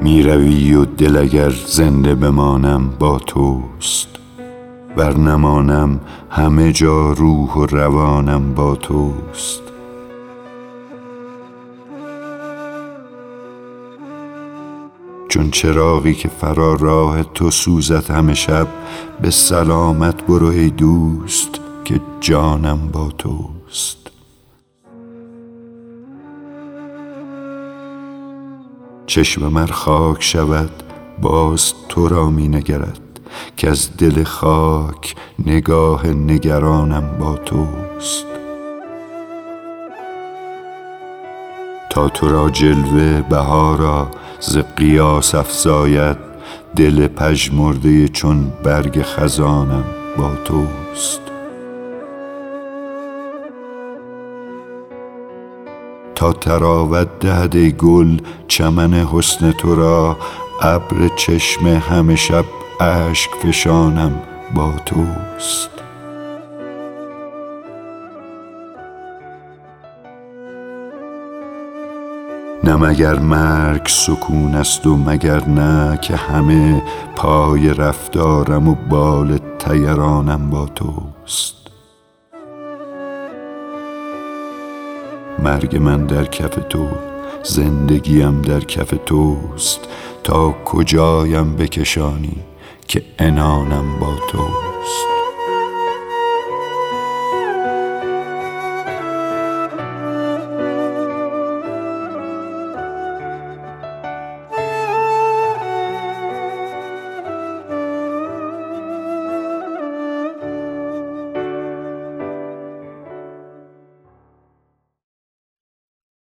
می روی و دل اگر زنده بمانم با توست، ور نمانم همه جا روح و روانم با توست. چون چراغی که فرا راه تو سوزد همه شب، به سلامت برو ای دوست که جانم با توست. چشمم ار خاک شود باز تو را می نگرد، که از دل خاک نگاه نگرانم با توست. تا تو را جلوه بهارا ز قیاس افزاید، دل پژمرده چون برگ خزانم با توست. تا طراوت دهد ای گل چمن حسن تو را، ابر چشم همه شب اشک فشانم با توست. نه مگر مرگ سکون است و مگر نه که همه پای رفتارم و بال طیرانم با توست. مرگ من در کف تو، زندگیم در کف توست، تا کجایم بکشانی که عنانم با توست.